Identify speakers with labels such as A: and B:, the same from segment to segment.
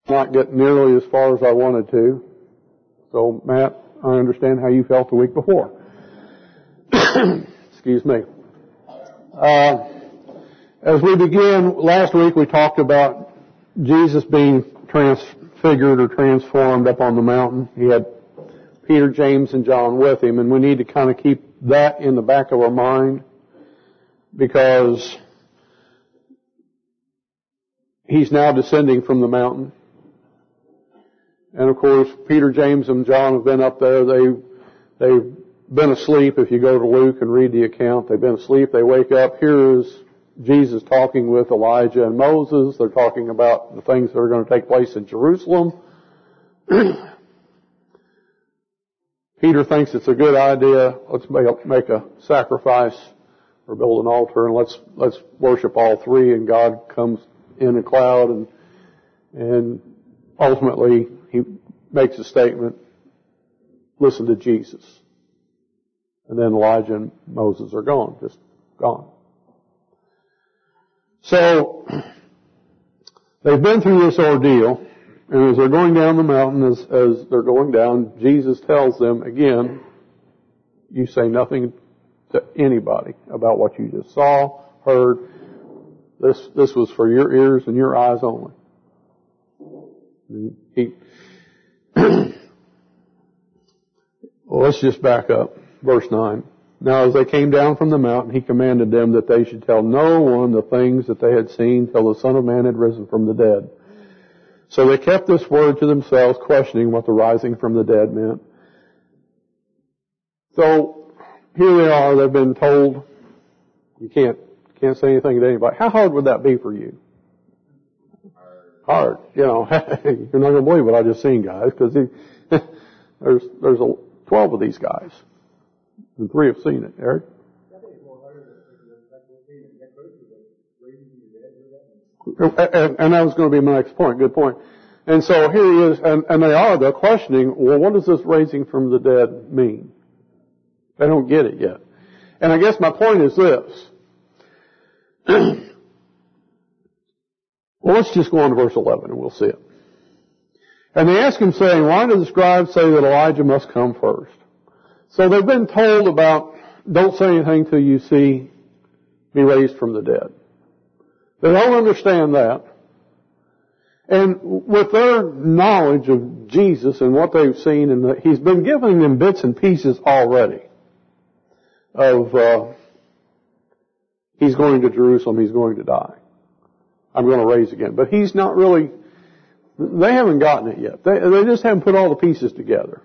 A: not get nearly as far as I wanted to. So, Matt, I understand how you felt the week before. Excuse me. As we began, last week we talked about Jesus being transfigured or transformed up on the mountain. He had Peter, James, and John with him, and we need to kind of keep that in the back of our mind because he's now descending from the mountain. And of course, Peter, James, and John have been up there. They've been asleep. If you go to Luke and read the account, they've been asleep. They wake up. Here is Jesus talking with Elijah and Moses. They're talking about the things that are going to take place in Jerusalem. Peter thinks it's a good idea. Let's make a sacrifice or build an altar, and let's worship all three. And God comes in a cloud, and ultimately he makes a statement: listen to Jesus. And then Elijah and Moses are gone, just gone. So they've been through this ordeal, and as they're going down the mountain, as they're going down, Jesus tells them again, you say nothing to anybody about what you just saw, heard. This was for your ears and your eyes only. Well, let's just back up. Verse 9. Now as they came down from the mountain, he commanded them that they should tell no one the things that they had seen till the Son of Man had risen from the dead. So they kept this word to themselves, questioning what the rising from the dead meant. So here they are. They've been told you can't say anything to anybody. How hard would that be for you? Hard. You know, you're not going to believe what I just seen, guys, because there's 12 of these guys. And 3 have seen it. Eric? And that was going to be my next point. Good point. And so here he is, and they're questioning, well, what does this raising from the dead mean? They don't get it yet. And I guess my point is this. Well, let's just go on to verse 11 and we'll see it. And they ask him, saying, why do the scribes say that Elijah must come first? So they've been told about, don't say anything till you see me raised from the dead. They don't understand that. And with their knowledge of Jesus and what they've seen, and he's been giving them bits and pieces already of he's going to Jerusalem, he's going to die. I'm going to raise again. But he's not really, they haven't gotten it yet. They just haven't put all the pieces together.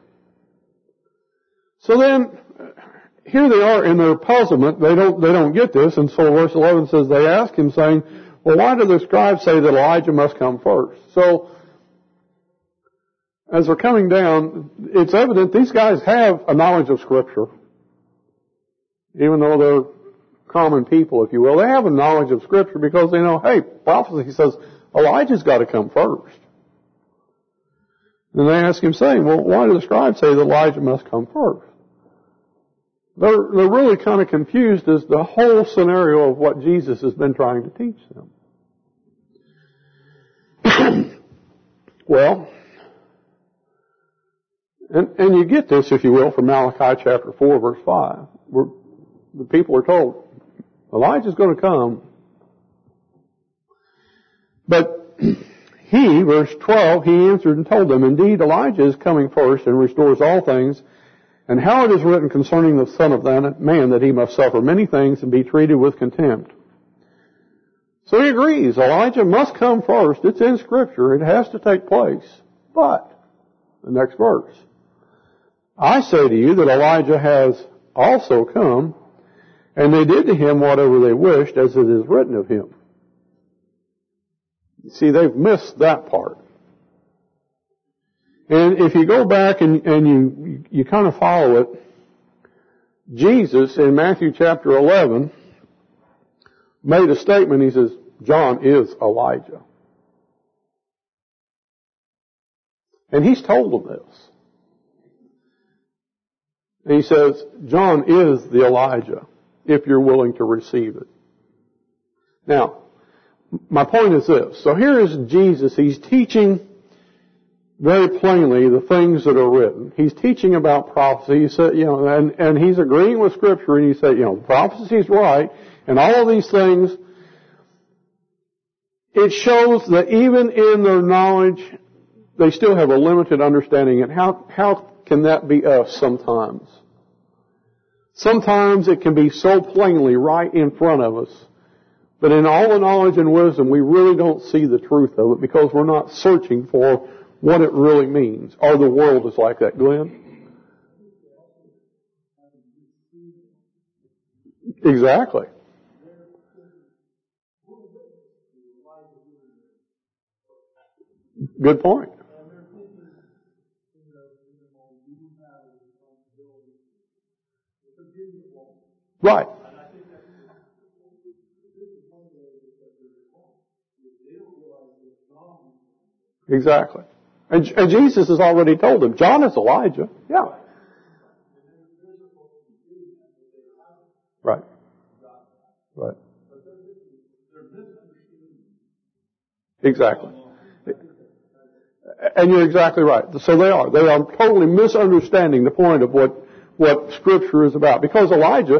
A: So then, here they are in their puzzlement. They don't get this. And so verse 11 says, they ask him saying, well, why do the scribes say that Elijah must come first? So, as they're coming down, it's evident these guys have a knowledge of Scripture. Even though they're common people, if you will. They have a knowledge of Scripture because they know, hey, prophecy says Elijah's got to come first. And they ask him saying, well, why do the scribes say that Elijah must come first? They're really kind of confused as the whole scenario of what Jesus has been trying to teach them. Well, and you get this, if you will, from Malachi chapter 4, verse 5, where the people are told, Elijah's going to come. But he, verse 12, he answered and told them, indeed, Elijah is coming first and restores all things. And how it is written concerning the Son of Man that he must suffer many things and be treated with contempt. So he agrees. Elijah must come first. It's in Scripture. It has to take place. But, the next verse, I say to you that Elijah has also come, and they did to him whatever they wished, as it is written of him. See, they've missed that part. And if you go back and you kind of follow it, Jesus in Matthew chapter 11 made a statement. He says, John is Elijah. And he's told them this. And he says, John is the Elijah, if you're willing to receive it. Now, my point is this. So here is Jesus. He's teaching very plainly the things that are written. He's teaching about prophecy. He said, and he's agreeing with Scripture, and he said, prophecy is right, and all of these things. It shows that even in their knowledge, they still have a limited understanding. And how can that be us sometimes? Sometimes it can be so plainly right in front of us. But in all the knowledge and wisdom, we really don't see the truth of it because we're not searching for what it really means. Or the world is like that, Glenn. Exactly. Good point. Right. Exactly. And Jesus has already told them, John is Elijah. Yeah. Right. Right. Exactly. And you're exactly right. So they are. They are totally misunderstanding the point of what Scripture is about. Because Elijah,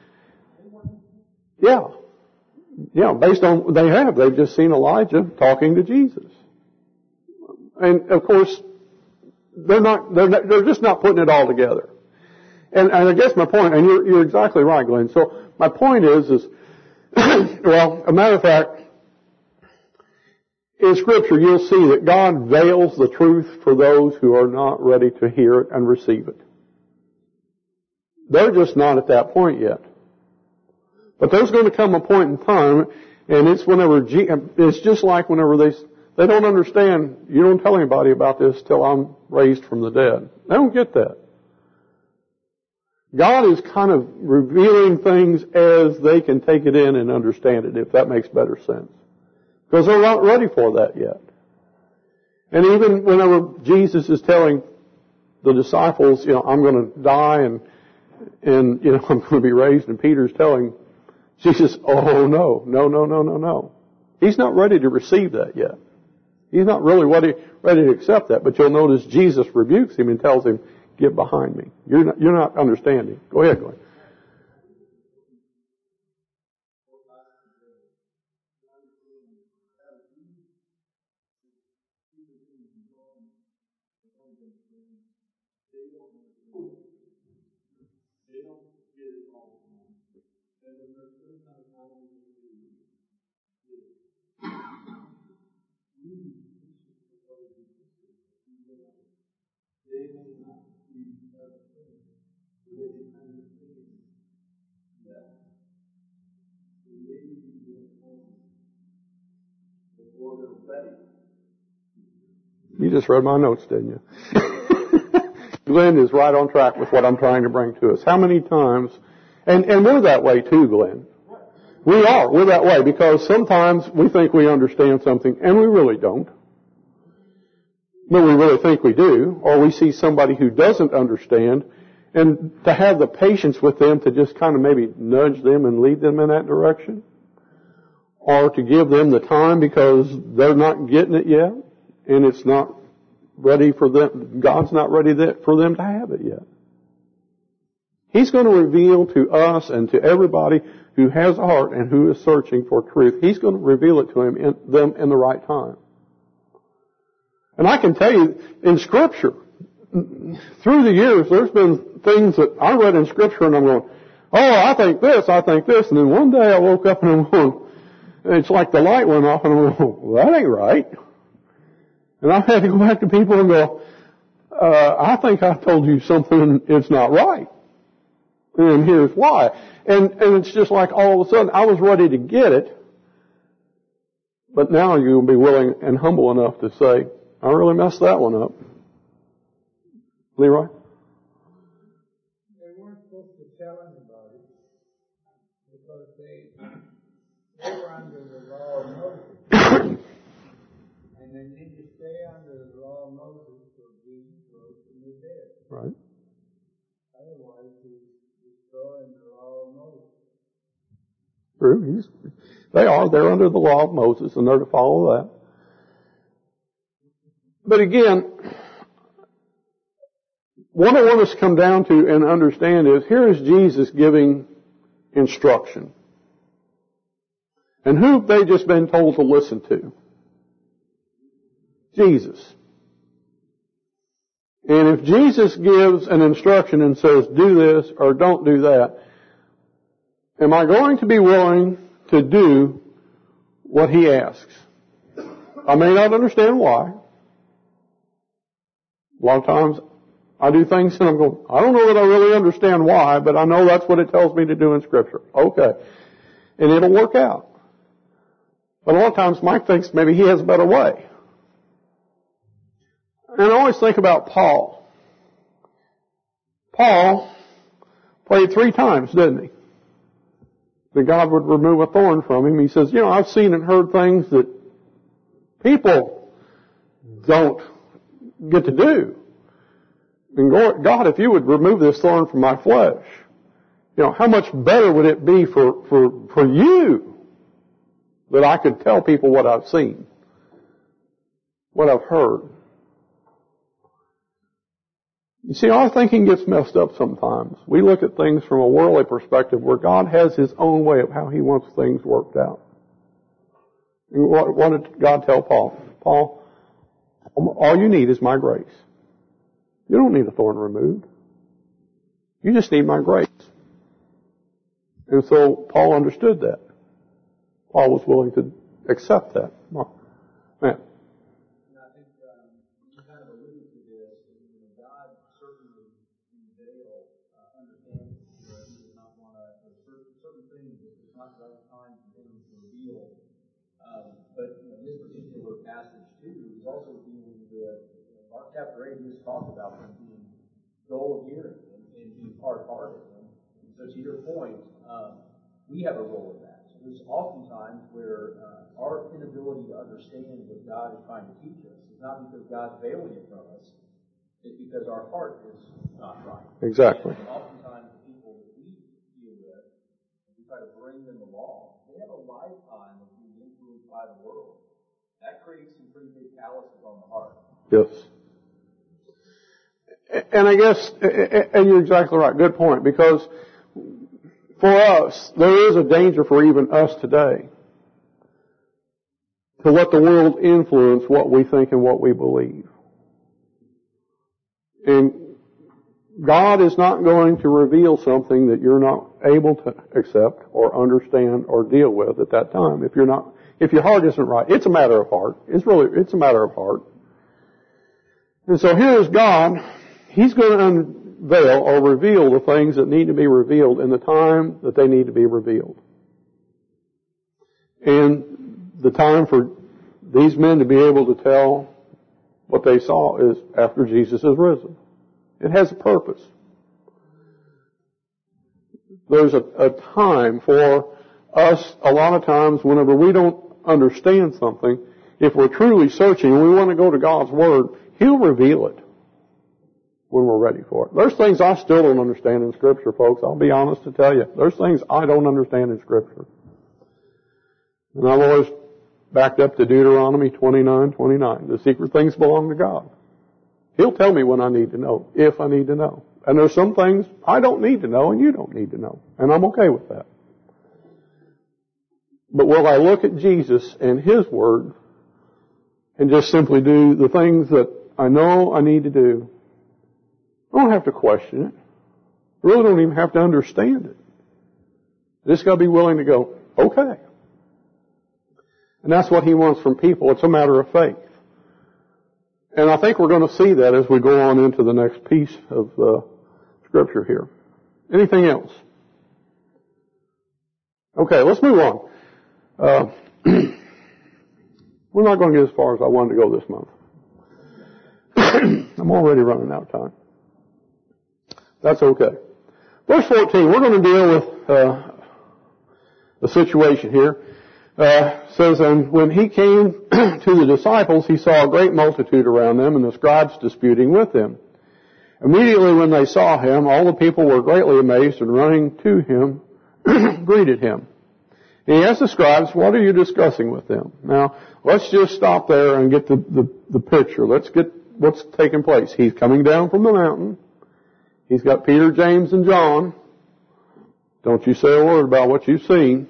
A: based on, they've just seen Elijah talking to Jesus. And of course, they're just not putting it all together. And I guess my point, and you're exactly right, Glenn. So my point is, well, a matter of fact, in Scripture you'll see that God veils the truth for those who are not ready to hear it and receive it. They're just not at that point yet. But there's going to come a point in time, and it's just like whenever they don't understand, you don't tell anybody about this till I'm raised from the dead. They don't get that. God is kind of revealing things as they can take it in and understand it, if that makes better sense. Because they're not ready for that yet. And even whenever Jesus is telling the disciples, I'm going to die and I'm going to be raised, and Peter's telling Jesus, oh no. He's not ready to receive that yet. He's not really ready to accept that. But you'll notice Jesus rebukes him and tells him, get behind me. You're not understanding. Go ahead, Glenn. You just read my notes, didn't you? Glenn is right on track with what I'm trying to bring to us. How many times, and we're that way too, Glenn. We're that way because sometimes we think we understand something and we really don't. But we really think we do, or we see somebody who doesn't understand, and to have the patience with them to just kind of maybe nudge them and lead them in that direction, or to give them the time because they're not getting it yet, and it's not ready for them. God's not ready for them to have it yet. He's going to reveal to us and to everybody who has a heart and who is searching for truth. He's going to reveal it to them in the right time. And I can tell you, in Scripture, through the years, there's been things that I read in Scripture and I'm going, oh, I think this, and then one day I woke up and I'm going, it's like the light went off and I'm going, well, that ain't right. And I had to go back to people and go, I think I told you something, it's not right. And here's why. And it's just like all of a sudden I was ready to get it, but now you'll be willing and humble enough to say, I really messed that one up. Leroy?
B: They weren't supposed to tell anybody because they were under the law of Moses. And they need to stay under the law of Moses till Jesus rose from the dead.
A: Right.
B: Otherwise, he's destroying the law of Moses.
A: True. They're under the law of Moses and they're to follow that. But again, what I want us to come down to and understand is, here is Jesus giving instruction. And who have they just been told to listen to? Jesus. And if Jesus gives an instruction and says, do this or don't do that, am I going to be willing to do what He asks? I may not understand why. A lot of times I do things and I'm going, I don't know that I really understand why, but I know that's what it tells me to do in Scripture. Okay. And it'll work out. But a lot of times Mike thinks maybe he has a better way. And I always think about Paul. Paul prayed 3 times, didn't he? That God would remove a thorn from him. He says, I've seen and heard things that people don't get to do. And God, if you would remove this thorn from my flesh, how much better would it be for you that I could tell people what I've seen, what I've heard. You see, our thinking gets messed up sometimes. We look at things from a worldly perspective where God has His own way of how He wants things worked out. And what did God tell Paul? Paul, all you need is my grace. You don't need a thorn removed. You just need my grace. And so Paul understood that. Paul was willing to accept that. Man.
B: I think you kind of alluded to this. God certainly in Dale understands that He does not want to, certain things that it's not the right time for Him to reveal. But this particular passage too is also dealing with Mark chapter 8. Just talked about them being dull of hearing and being hard-hearted. And so to your point, we have a role in that. So there's oftentimes where our inability to understand what God is trying to teach us is not because God's veiling it from us. It's because our heart is not right.
A: Exactly.
B: And oftentimes the people that we deal with, we try to bring them along, they have a lifetime of being influenced by the world. That creates some pretty big calluses on the heart.
A: Yes. And I guess, and you're exactly right, good point, because for us, there is a danger for even us today to let the world influence what we think and what we believe. And God is not going to reveal something that you're not able to accept or understand or deal with at that time if your heart isn't right. It's a matter of heart. It's a matter of heart. And so here is God. He's going to unveil or reveal the things that need to be revealed in the time that they need to be revealed. And the time for these men to be able to tell what they saw is after Jesus is risen. It has a purpose. There's a time for us, a lot of times, whenever we don't understand something, if we're truly searching and we want to go to God's Word, He'll reveal it when we're ready for it. There's things I still don't understand in Scripture, folks. I'll be honest to tell you. There's things I don't understand in Scripture. And I've always backed up to Deuteronomy 29:29. The secret things belong to God. He'll tell me when I need to know, if I need to know. And there's some things I don't need to know and you don't need to know. And I'm okay with that. But will I look at Jesus and His Word and just simply do the things that I know I need to do? I don't have to question it. I really don't even have to understand it. I just got to be willing to go, okay. And that's what He wants from people. It's a matter of faith. And I think we're going to see that as we go on into the next piece of Scripture here. Anything else? Okay, let's move on. We're not going to get as far as I wanted to go this month. I'm already running out of time. That's okay. Verse 14, we're going to deal with the situation here. Says, and when He came to the disciples, He saw a great multitude around them and the scribes disputing with them. Immediately when they saw Him, all the people were greatly amazed and running to Him, greeted Him. And He asked the scribes, what are you discussing with them? Now, let's just stop there and get the picture. Let's get what's taking place. He's coming down from the mountain. He's got Peter, James, and John. Don't you say a word about what you've seen.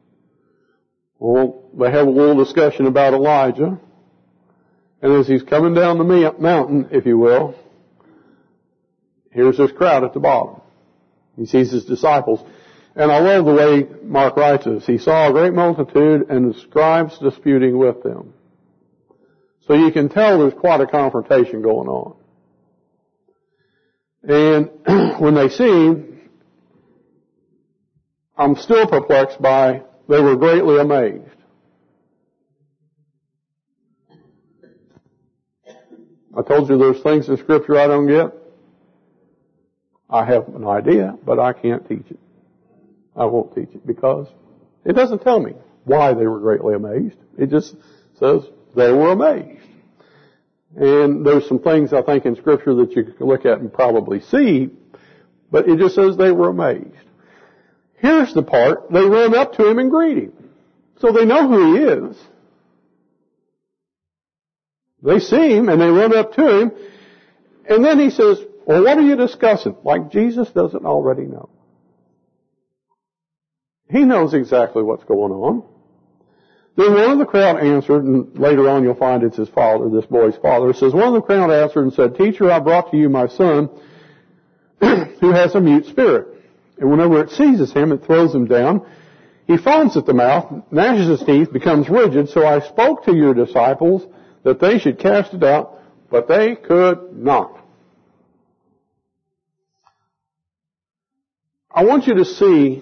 A: Well, they have a little discussion about Elijah. And as he's coming down the mountain, if you will, here's this crowd at the bottom. He sees his disciples. And I love the way Mark writes this. He saw a great multitude and the scribes disputing with them. So you can tell there's quite a confrontation going on. And when they see him, I'm still perplexed by they were greatly amazed. I told you there's things in Scripture I don't get. I have an idea, but I can't teach it. I won't teach it because it doesn't tell me why they were greatly amazed. It just says they were amazed. And there's some things I think in Scripture that you can look at and probably see, but it just says they were amazed. Here's the part. They run up to him and greet him. So they know who he is. They see him and they run up to him. And then he says, well, what are you discussing? Like Jesus doesn't already know. He knows exactly what's going on. Then one of the crowd answered, and later on you'll find it's his father, this boy's father. It says, one of the crowd answered and said, Teacher, I brought to you my son who has a mute spirit. And whenever it seizes him, it throws him down. He foams at the mouth, gnashes his teeth, becomes rigid. So I spoke to your disciples that they should cast it out, but they could not. I want you to see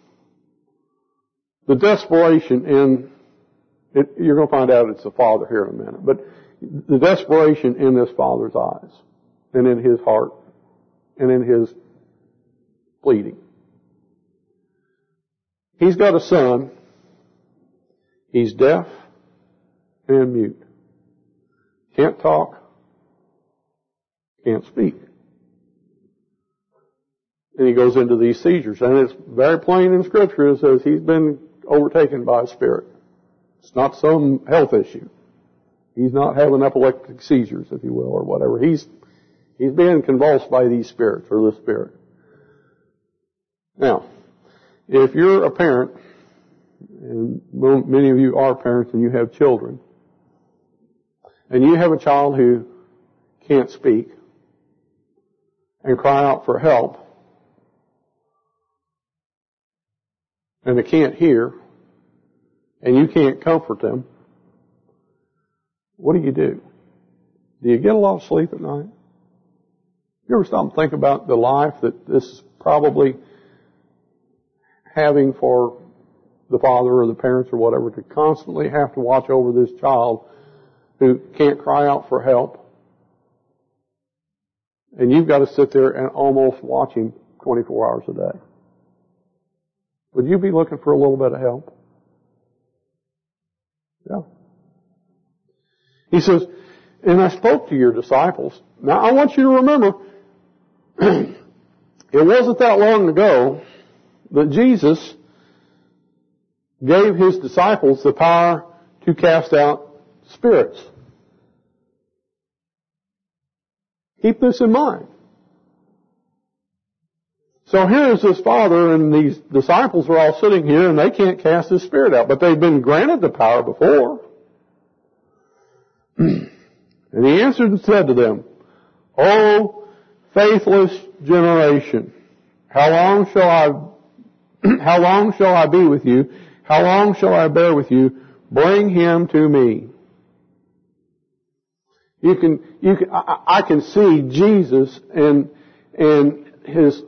A: the desperation in it. You're going to find out it's the father here in a minute, but the desperation in this father's eyes and in his heart and in his pleading. He's got a son. He's deaf and mute. Can't talk. Can't speak. And he goes into these seizures. And it's very plain in Scripture. It says he's been overtaken by a spirit. It's not some health issue. He's not having epileptic seizures, if you will, or whatever. He's being convulsed by these spirits, or this spirit. Now, if you're a parent, and many of you are parents and you have children, and you have a child who can't speak and cry out for help, and they can't hear, and you can't comfort them, what do? Do you get a lot of sleep at night? You ever stop and think about the life that this is probably having for the father or the parents or whatever to constantly have to watch over this child who can't cry out for help, and you've got to sit there and almost watch him 24 hours a day? Would you be looking for a little bit of help? Yeah. He says, and I spoke to your disciples. Now I want you to remember, it wasn't that long ago that Jesus gave his disciples the power to cast out spirits. Keep this in mind. So here is this father, and these disciples are all sitting here, and they can't cast this spirit out. But they've been granted the power before. And he answered and said to them, O faithless generation, how long shall I be with you? How long shall I bear with you? Bring him to me. I can see Jesus and his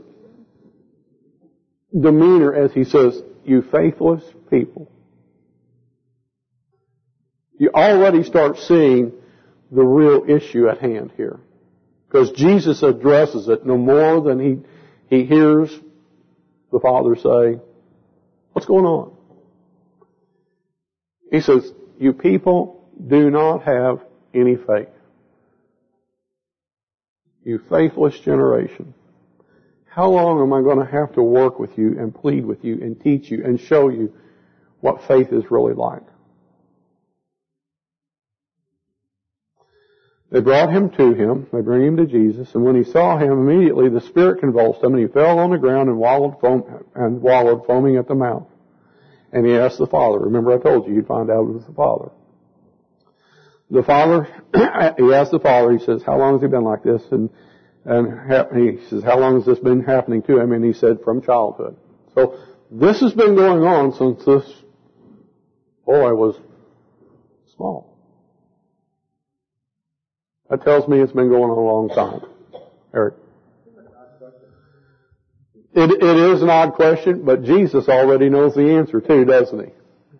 A: demeanor as he says, you faithless people. You already start seeing the real issue at hand here. Because Jesus addresses it no more than he hears the Father say, what's going on? He says, you people do not have any faith. You faithless generation. How long am I going to have to work with you and plead with you and teach you and show you what faith is really like? They brought him to him. They bring him to Jesus. And when he saw him, immediately the spirit convulsed him, and he fell on the ground and wallowed, foaming at the mouth. And he asked the Father. Remember, I told you, you'd find out it was the Father. The Father, he asked the Father, he says, how long has he been like this? And he says, how long has this been happening to him? And he said, from childhood. So this has been going on since this boy was small. That tells me it's been going on a long time. Eric. It is an odd question, but Jesus already knows the answer too, doesn't he?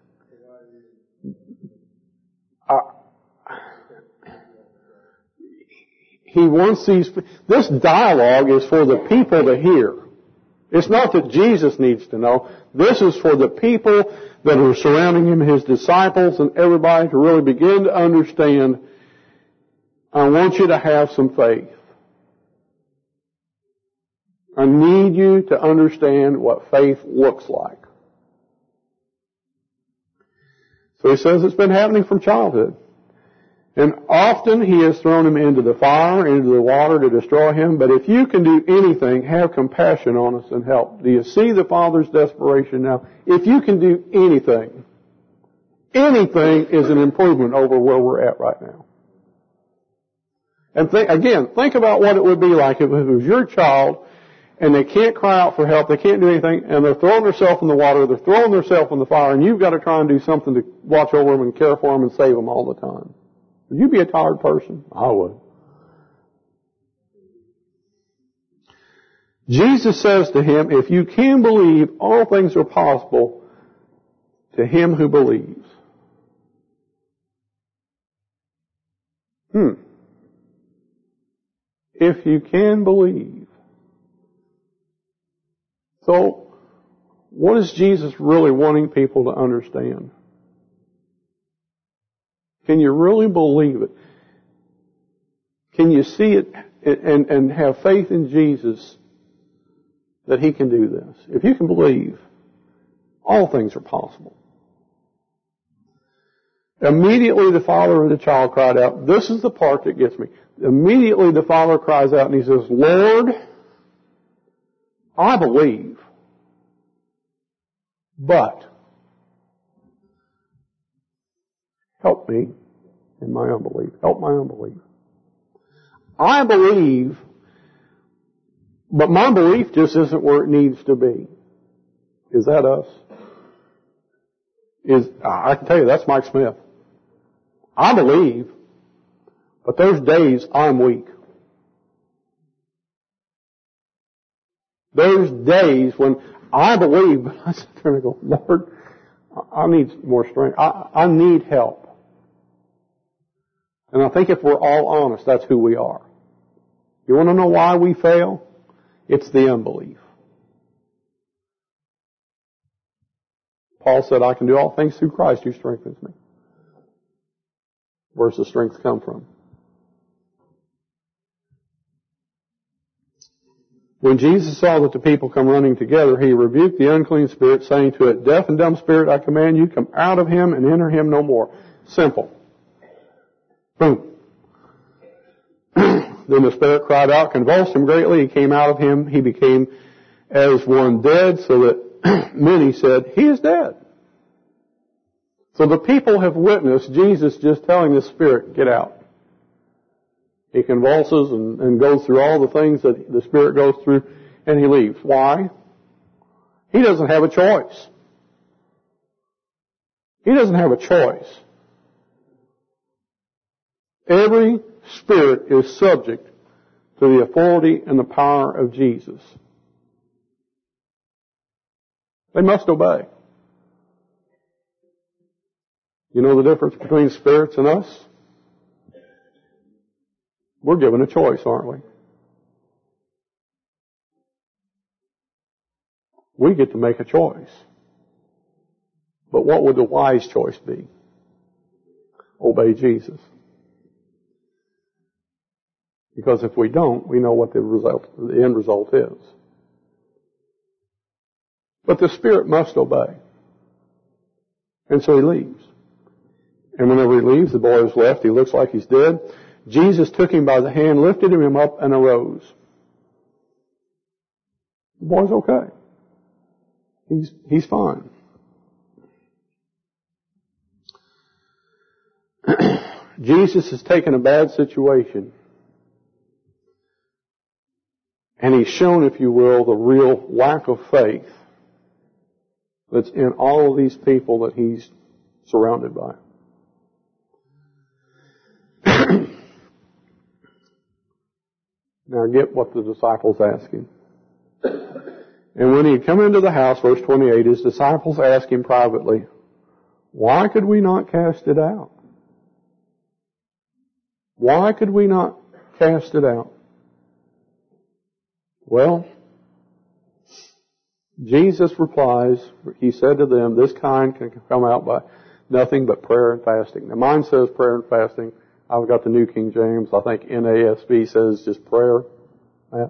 A: He wants this dialogue is for the people to hear. It's not that Jesus needs to know. This is for the people that are surrounding him, his disciples and everybody, to really begin to understand. I want you to have some faith. I need you to understand what faith looks like. So he says it's been happening from childhood. And often he has thrown him into the fire, into the water to destroy him. But if you can do anything, have compassion on us and help. Do you see the Father's desperation now? If you can do anything, anything is an improvement over where we're at right now. And think about what it would be like if it was your child and they can't cry out for help, they can't do anything, and they're throwing themselves in the water, they're throwing themselves in the fire, and you've got to try and do something to watch over them and care for them and save them all the time. Would you be a tired person? I would. Jesus says to him, if you can believe, all things are possible to him who believes. If you can believe. So, what is Jesus really wanting people to understand? Can you really believe it? Can you see it and have faith in Jesus that he can do this? If you can believe, all things are possible. Immediately the father of the child cried out. This is the part that gets me. Immediately the father cries out and he says, Lord, I believe, but help me in my unbelief. Help my unbelief. I believe, but my belief just isn't where it needs to be. Is that us? I can tell you, that's Mike Smith. I believe, but there's days I'm weak. There's days when I believe, but I sit there and I go, Lord, I need more strength. I need help. And I think if we're all honest, that's who we are. You want to know why we fail? It's the unbelief. Paul said, I can do all things through Christ who strengthens me. Where's the strength come from? When Jesus saw that the people come running together, he rebuked the unclean spirit, saying to it, deaf and dumb spirit, I command you, come out of him and enter him no more. Simple. Boom. Then the spirit cried out, convulsed him greatly. He came out of him. He became as one dead, so that many said, he is dead. So the people have witnessed Jesus just telling the spirit, get out. He convulses and goes through all the things that the spirit goes through, and he leaves. Why? He doesn't have a choice. He doesn't have a choice. Every spirit is subject to the authority and the power of Jesus. They must obey. You know the difference between spirits and us? We're given a choice, aren't we? We get to make a choice. But what would the wise choice be? Obey Jesus. Because if we don't, we know what the end result is. But the spirit must obey. And so he leaves. And whenever he leaves, the boy is left. He looks like he's dead. Jesus took him by the hand, lifted him up, and arose. The boy's okay. He's fine. Jesus has taken a bad situation, and he's shown, if you will, the real lack of faith that's in all of these people that he's surrounded by. Now get what the disciples ask him. And when he had come into the house, verse 28, his disciples asked him privately, "Why could we not cast it out?" Why could we not cast it out? Well, Jesus replies, he said to them, "This kind can come out by nothing but prayer and fasting." Now mine says prayer and fasting. I've got the New King James. I think NASB says just prayer. Matt?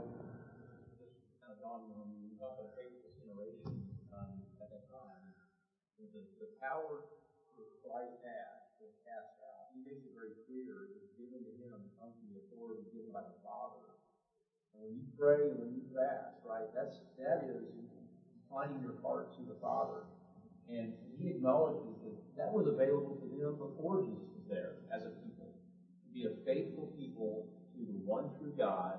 C: When you pray and when you fast, right, that is inclining your heart to the Father. And he acknowledges that was available to them before Jesus was there as a people. To be a faithful people to the one true God,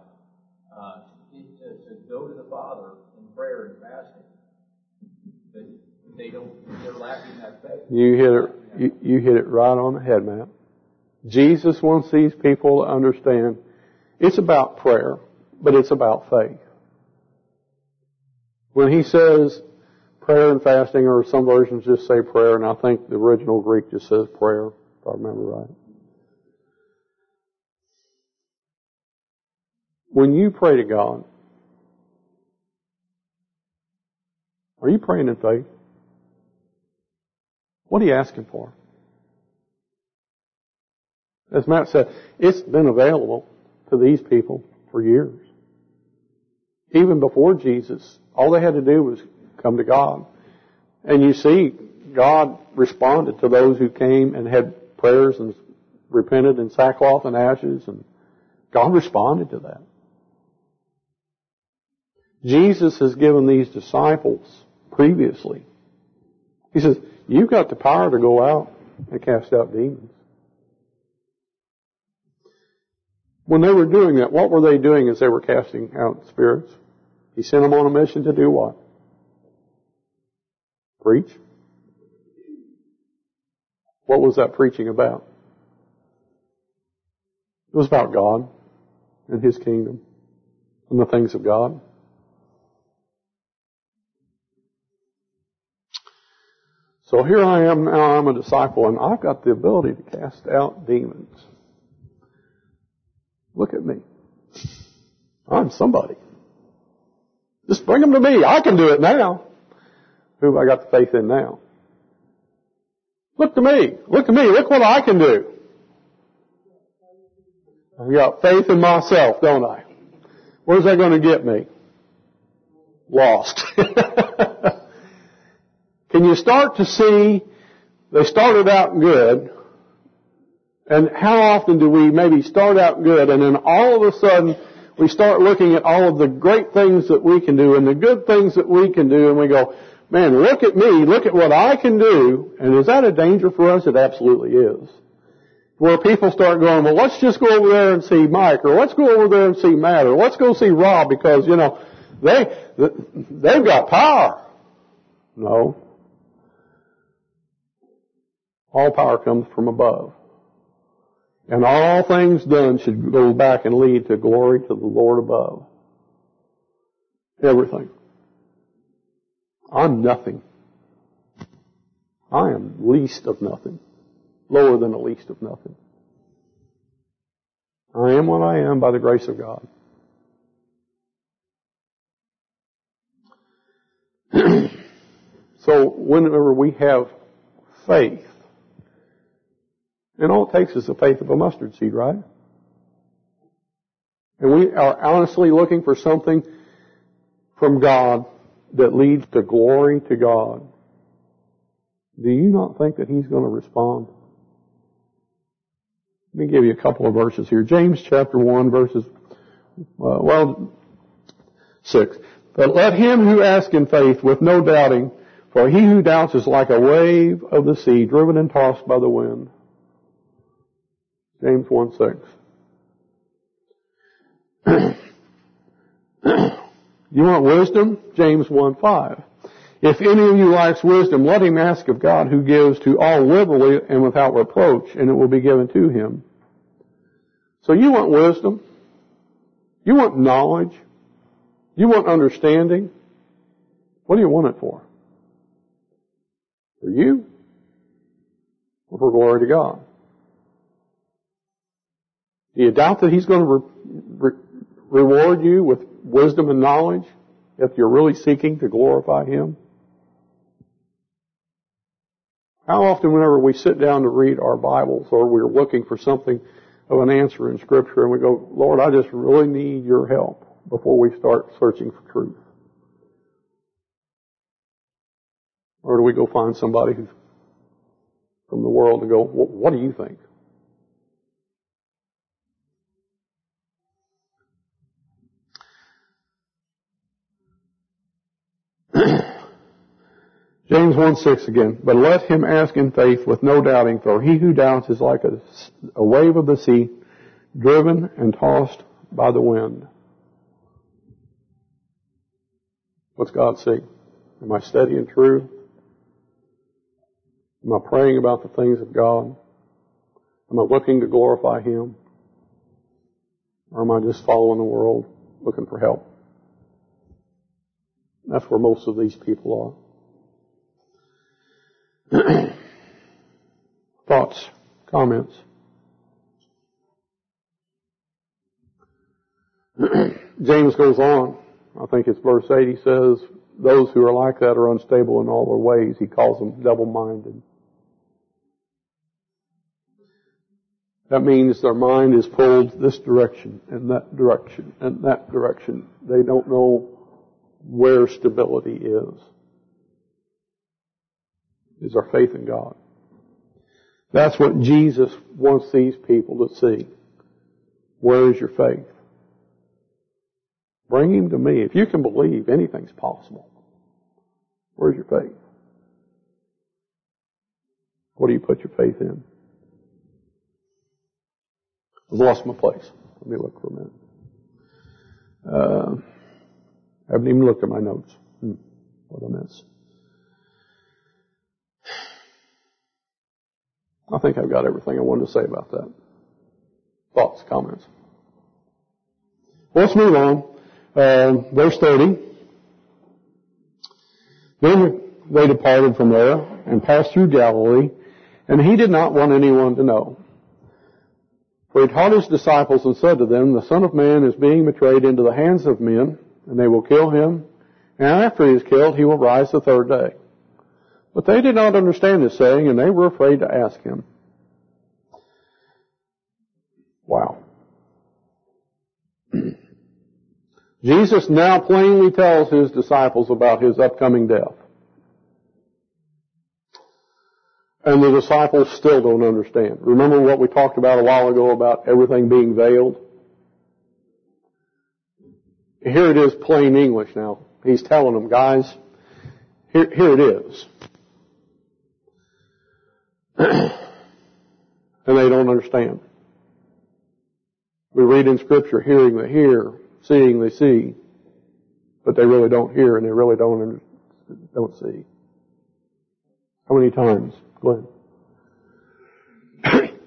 C: to go to the Father in prayer and fasting. But they're lacking that faith.
A: You hit it right on the head, Matt. Jesus wants these people to understand it's about prayer, but it's about faith. When he says prayer and fasting, or some versions just say prayer, and I think the original Greek just says prayer, if I remember right. When you pray to God, are you praying in faith? What are you asking for? As Matt said, it's been available to these people for years. Even before Jesus, all they had to do was come to God. And you see, God responded to those who came and had prayers and repented in sackcloth and ashes, and God responded to that. Jesus has given these disciples previously. He says, you've got the power to go out and cast out demons. When they were doing that, what were they doing as they were casting out spirits? He sent them on a mission to do what? Preach. What was that preaching about? It was about God and His kingdom and the things of God. So here I am now, I'm a disciple, and I've got the ability to cast out demons. Look at me. I'm somebody. Just bring them to me. I can do it now. Who have I got the faith in now? Look to me. Look at me. Look what I can do. I've got faith in myself, don't I? Where's that going to get me? Lost. Can you start to see they started out good, and how often do we maybe start out good, and then all of a sudden we start looking at all of the great things that we can do and the good things that we can do, and we go, man, look at me, look at what I can do. And is that a danger for us? It absolutely is. Where people start going, well, let's just go over there and see Mike, or let's go over there and see Matt, or let's go see Rob because, you know, they've got power. No. All power comes from above. And all things done should go back and lead to glory to the Lord above. Everything. I'm nothing. I am least of nothing. Lower than the least of nothing. I am what I am by the grace of God. So whenever we have faith, and all it takes is the faith of a mustard seed, right? And we are honestly looking for something from God that leads to glory to God. Do you not think that He's going to respond? Let me give you a couple of verses here. James chapter 1 verses, 6. But let him who asks in faith with no doubting, for he who doubts is like a wave of the sea, driven and tossed by the wind. James 1:6. You want wisdom? James 1:5. If any of you lacks wisdom, let him ask of God, who gives to all liberally and without reproach, and it will be given to him. So you want wisdom? You want knowledge? You want understanding? What do you want it for? For you? Or for glory to God? Do you doubt that He's going to reward you with wisdom and knowledge if you're really seeking to glorify Him? How often whenever we sit down to read our Bibles or we're looking for something of an answer in Scripture and we go, Lord, I just really need your help before we start searching for truth? Or do we go find somebody who's from the world and go, well, what do you think? James 1:6 again. But let him ask in faith with no doubting, for he who doubts is like a wave of the sea, driven and tossed by the wind. What's God saying? Am I steady and true? Am I praying about the things of God? Am I looking to glorify Him? Or am I just following the world, looking for help? That's where most of these people are. Thoughts? Comments? James goes on. I think it's verse 8. He says, those who are like that are unstable in all their ways. He calls them double-minded. That means their mind is pulled this direction and that direction and that direction. They don't know where stability is. Is our faith in God. That's what Jesus wants these people to see. Where is your faith? Bring Him to me. If you can believe, anything's possible. Where's your faith? What do you put your faith in? I've lost my place. Let me look for a minute. I haven't even looked at my notes. What I miss? I think I've got everything I wanted to say about that. Thoughts, comments? Let's move on. Verse 30. Then they departed from there and passed through Galilee, and He did not want anyone to know. For He taught His disciples and said to them, the Son of Man is being betrayed into the hands of men, and they will kill Him, and after He is killed, He will rise the third day. But they did not understand His saying, and they were afraid to ask Him. Wow. Jesus now plainly tells His disciples about His upcoming death. And the disciples still don't understand. Remember what we talked about a while ago about everything being veiled? Here it is, plain English now. He's telling them, guys, here it is. And they don't understand. We read in Scripture, hearing they hear, seeing they see, but they really don't hear and they really don't see. How many times? Go ahead.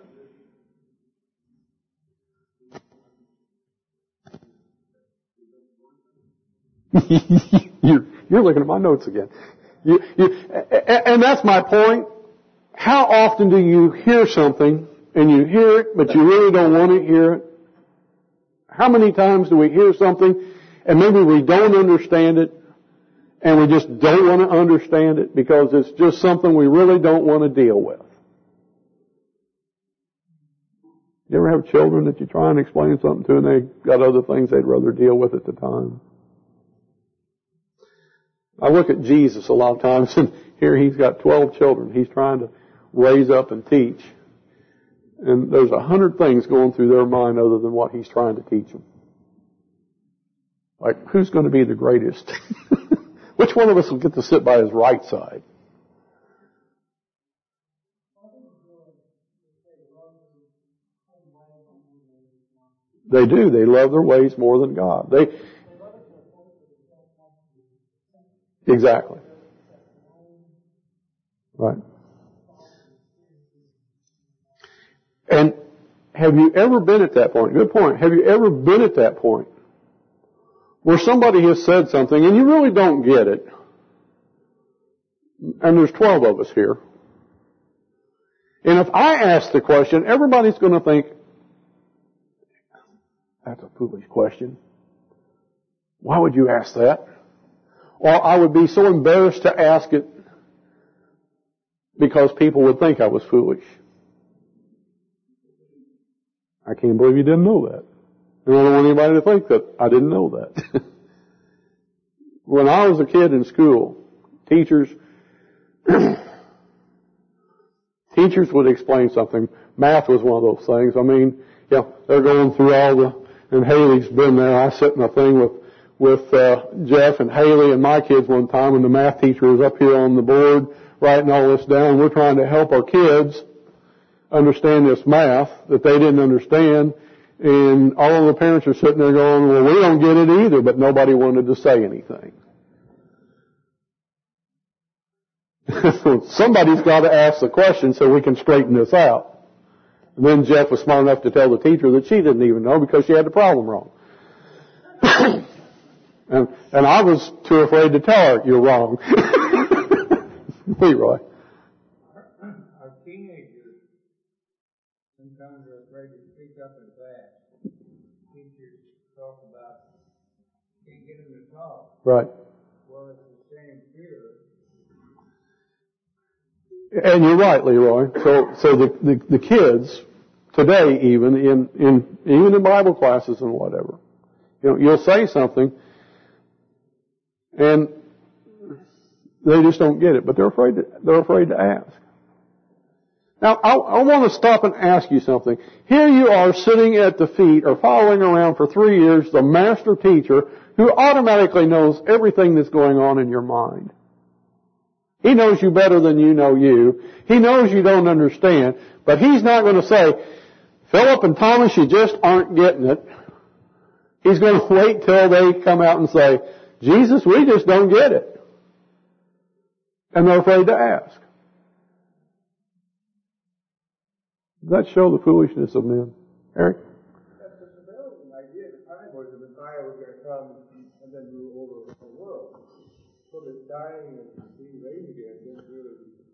A: You're looking at my notes again. And that's my point. How often do you hear something and you hear it, but you really don't want to hear it? How many times do we hear something and maybe we don't understand it and we just don't want to understand it because it's just something we really don't want to deal with? You ever have children that you try and explain something to and they've got other things they'd rather deal with at the time? I look at Jesus a lot of times and here He's got 12 children He's trying to raise up and teach. And there's 100 things going through their mind other than what He's trying to teach them. Like, who's going to be the greatest? Which one of us will get to sit by His right side? They do. They love their ways more than God. Exactly. Right. And have you ever been at that point? Good point. Have you ever been at that point where somebody has said something and you really don't get it? And there's 12 of us here. And if I ask the question, everybody's going to think, that's a foolish question. Why would you ask that? Or I would be so embarrassed to ask it because people would think I was foolish. I can't believe you didn't know that. And I don't want anybody to think that I didn't know that. When I was a kid in school, teachers would explain something. Math was one of those things. I mean, they're going through all the, and Haley's been there. I sat in a thing with Jeff and Haley and my kids one time, and the math teacher was up here on the board writing all this down. We're trying to help our kids understand this math that they didn't understand, and all of the parents are sitting there going, well, we don't get it either, but nobody wanted to say anything. Somebody's got to ask the question so we can straighten this out. And then Jeff was smart enough to tell the teacher that she didn't even know because she had the problem wrong. and I was too afraid to tell her, you're wrong. Leroy.
B: Our teenagers sometimes are afraid to speak up in class. Teachers talk about, can't get them to talk.
A: Right.
B: Well, it's the same fear.
A: And you're right, Leroy. So the kids today, even in Bible classes and whatever, you'll say something, and they just don't get it, but they're afraid to ask. Now, I want to stop and ask you something. Here you are sitting at the feet or following around for 3 years the master teacher who automatically knows everything that's going on in your mind. He knows you better than you know you. He knows you don't understand, but He's not going to say, Philip and Thomas, you just aren't getting it. He's going to wait till they come out and say, Jesus, we just don't get it. And they're afraid to ask. Does that show the foolishness of men? Eric?
D: That's the prevailing idea at the time was the Messiah was going to come and then rule over the whole world. So the dying and being raised again didn't really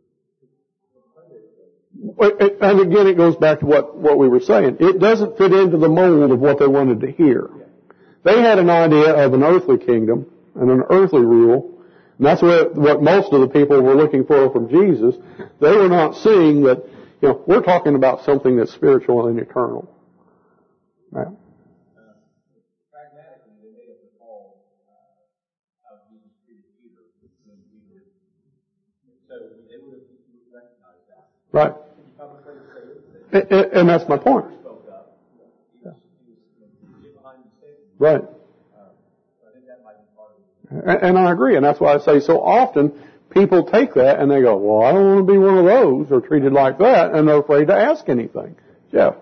A: and again, it goes back to what we were saying. It doesn't fit into the mold of what they wanted to hear. They had an idea of an earthly kingdom and an earthly rule, and that's what most of the people were looking for from Jesus. They were not seeing that, we're talking about something that's spiritual and eternal. Right?
C: Pragmatically, they made up the call of Jesus treated Peter when Peter. So they would have recognized that.
A: Right. And that's my point. Right. And I agree, and that's why I say so often people take that and they go, well, I don't want to be one of those or treated like that, and they're afraid to ask anything. Jeff.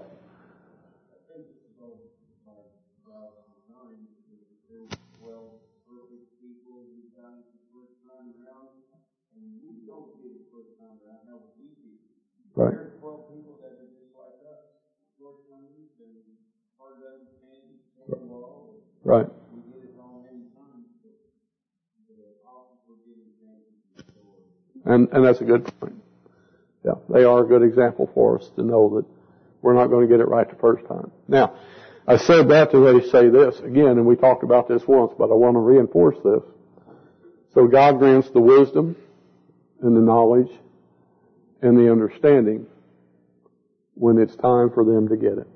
A: Right. Right. And that's a good point. Yeah, they are a good example for us to know that we're not going to get it right the first time. Now, I said that to say this again, and we talked about this once, but I want to reinforce this. So God grants the wisdom and the knowledge and the understanding when it's time for them to get it.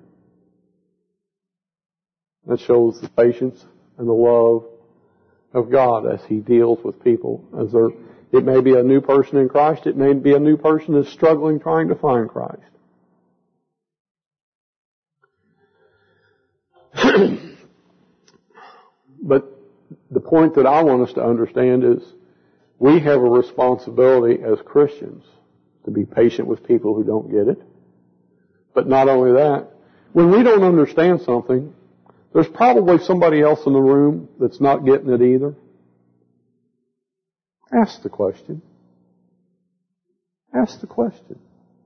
A: That shows the patience and the love of God as He deals with people. It may be a new person in Christ. It may be a new person that's struggling trying to find Christ. But the point that I want us to understand is we have a responsibility as Christians to be patient with people who don't get it. But not only that, when we don't understand something, there's probably somebody else in the room that's not getting it either. Ask the question. Ask the question.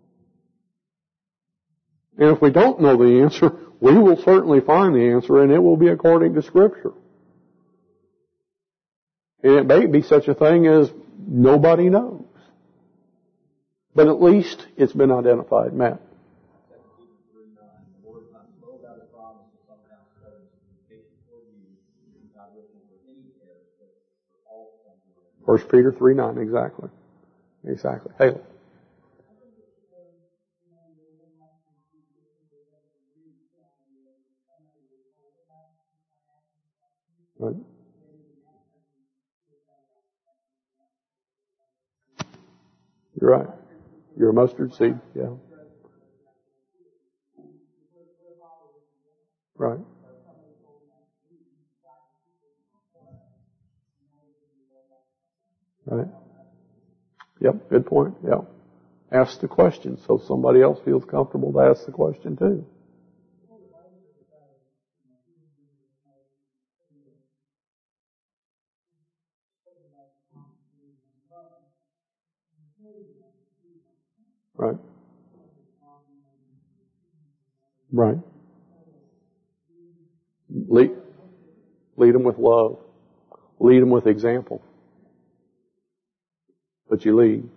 A: And if we don't know the answer, we will certainly find the answer, and it will be according to Scripture. And it may be such a thing as nobody knows. But at least it's been identified. Matt. 1 Peter 3:9, exactly. Exactly. Haley. Right. You're right. You're a mustard seed, yeah. Right. Right. Yep, good point. Yeah. Ask the question so somebody else feels comfortable to ask the question too. Right. Right. Lead them with love. Lead them with example. But you lead.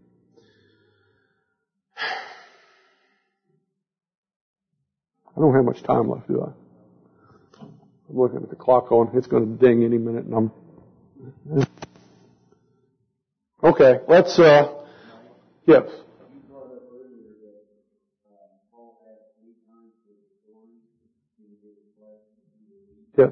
A: I don't have much time left, do I? I'm looking at the clock on. It's going to ding any minute, and I'm... Okay, let's, yes. Yes.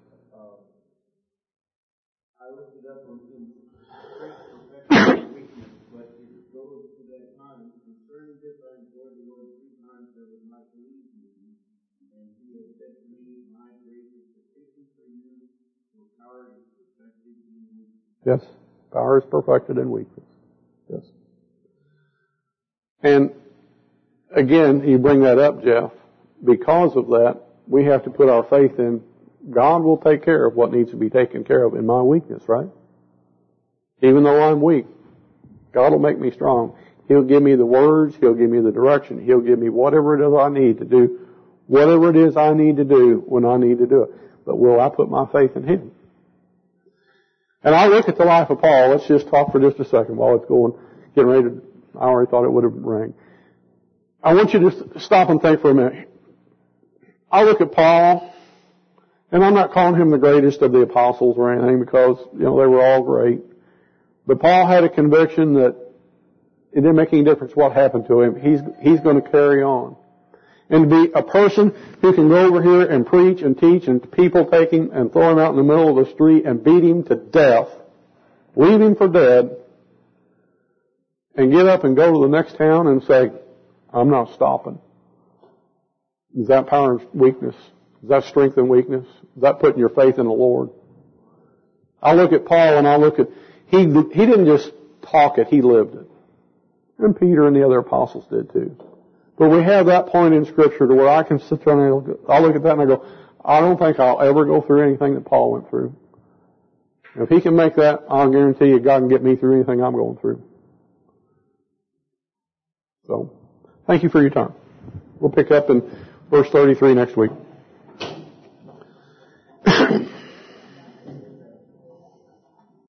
B: I looked it up in perfection weakness, but it goes to that time. Concerning this, I implored the Lord 3 times that it might leave me. And he has said to me, my grace is sufficient for you, for power is perfected in weakness.
A: Yes. Power is perfected in weakness. Yes. And again, you bring that up, Jeff. Because of that, we have to put our faith in God will take care of what needs to be taken care of in my weakness, right? Even though I'm weak, God will make me strong. He'll give me the words. He'll give me the direction. He'll give me whatever it is I need to do, whatever it is I need to do when I need to do it. But will I put my faith in Him? And I look at the life of Paul. Let's just talk for just a second while it's going, getting ready to, I already thought it would have rang. I want you to stop and think for a minute. I look at Paul, and I'm not calling him the greatest of the apostles or anything because, they were all great. But Paul had a conviction that it didn't make any difference what happened to him. He's going to carry on. And to be a person who can go over here and preach and teach and people take him and throw him out in the middle of the street and beat him to death, leave him for dead, and get up and go to the next town and say, I'm not stopping. Is that power and weakness? Is that strength and weakness? Is that putting your faith in the Lord? I look at Paul and I look at, he didn't just talk it, he lived it. And Peter and the other apostles did too. But we have that point in Scripture to where I can sit there and I look at that and I go, I don't think I'll ever go through anything that Paul went through. And if he can make that, I'll guarantee you God can get me through anything I'm going through. So, thank you for your time. We'll pick up in verse 33 next week.